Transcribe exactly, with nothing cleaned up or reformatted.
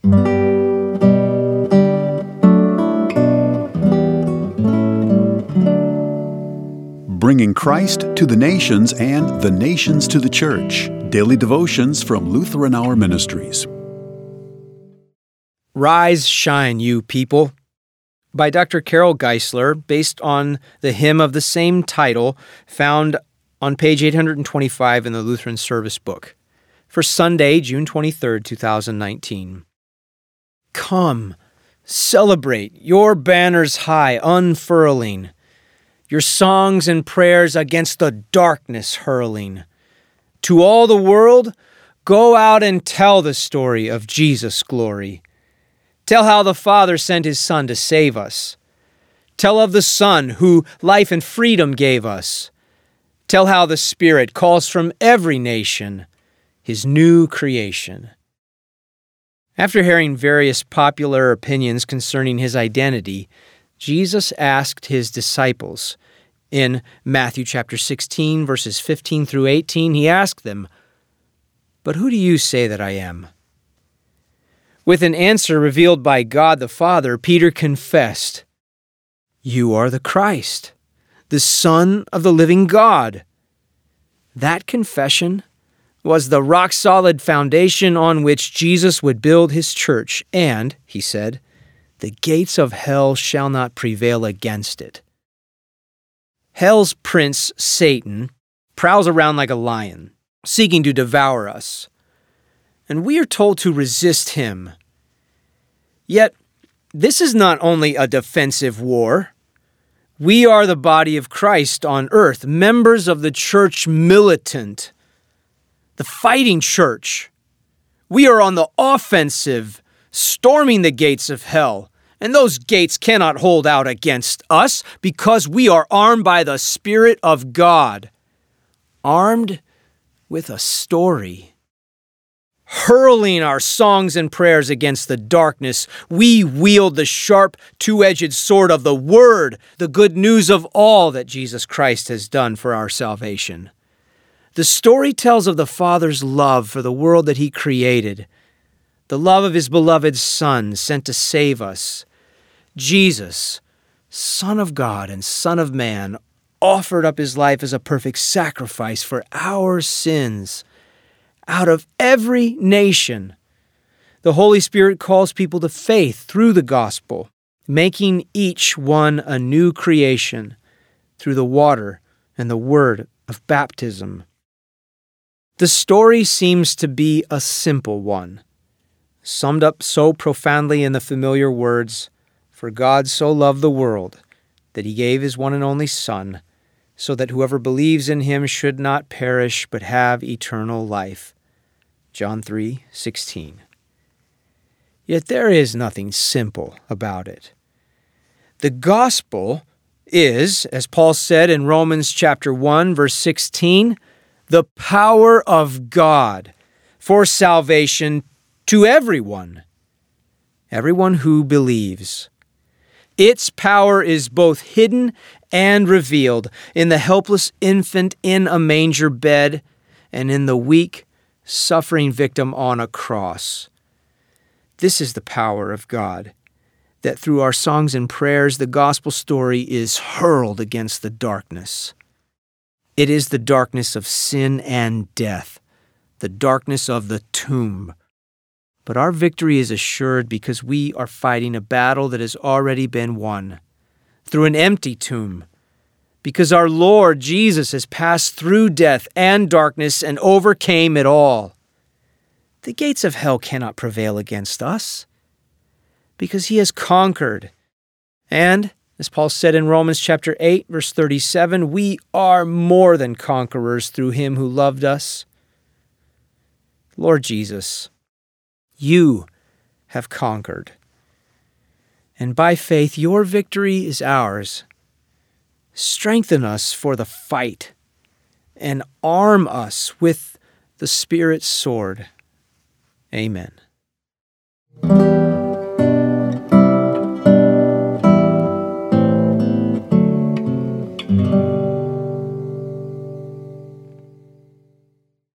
Bringing Christ to the nations and the nations to the church. Daily devotions from Lutheran Hour Ministries. Rise, shine, you people, by Doctor Carol Geisler, based on the hymn of the same title found on page eight hundred twenty-five in the Lutheran Service Book, for Sunday, June twenty-third, two thousand nineteen. Come, celebrate, your banners high unfurling, your songs and prayers against the darkness hurling. To all the world, go out and tell the story of Jesus' glory. Tell how the Father sent His Son to save us. Tell of the Son who life and freedom gave us. Tell how the Spirit calls from every nation His new creation. After hearing various popular opinions concerning His identity, Jesus asked His disciples. In Matthew chapter sixteen, verses fifteen through eighteen, He asked them, "But who do you say that I am?" With an answer revealed by God the Father, Peter confessed, "You are the Christ, the Son of the living God." That confession was the rock-solid foundation on which Jesus would build His church, and, He said, the gates of hell shall not prevail against it. Hell's prince, Satan, prowls around like a lion, seeking to devour us, and we are told to resist him. Yet, this is not only a defensive war. We are the body of Christ on earth, members of the church militant, the fighting church. We are on the offensive, storming the gates of hell. And those gates cannot hold out against us because we are armed by the Spirit of God, armed with a story. Hurling our songs and prayers against the darkness, we wield the sharp, two-edged sword of the Word, the good news of all that Jesus Christ has done for our salvation. The story tells of the Father's love for the world that He created, the love of His beloved Son sent to save us. Jesus, Son of God and Son of Man, offered up His life as a perfect sacrifice for our sins. Out of every nation, the Holy Spirit calls people to faith through the gospel, making each one a new creation through the water and the word of baptism. The story seems to be a simple one, summed up so profoundly in the familiar words, "For God so loved the world that He gave His one and only Son, so that whoever believes in Him should not perish but have eternal life." John three sixteen. Yet there is nothing simple about it. The gospel is, as Paul said in Romans chapter one, verse sixteen, the power of God for salvation to everyone, everyone who believes. Its power is both hidden and revealed in the helpless infant in a manger bed and in the weak, suffering victim on a cross. This is the power of God, that through our songs and prayers, the gospel story is hurled against the darkness. It is the darkness of sin and death, the darkness of the tomb. But our victory is assured because we are fighting a battle that has already been won through an empty tomb, because our Lord Jesus has passed through death and darkness and overcame it all. The gates of hell cannot prevail against us because He has conquered. And, as Paul said in Romans chapter eight, verse thirty-seven, we are more than conquerors through Him who loved us. Lord Jesus, You have conquered. And by faith, Your victory is ours. Strengthen us for the fight and arm us with the Spirit's sword. Amen.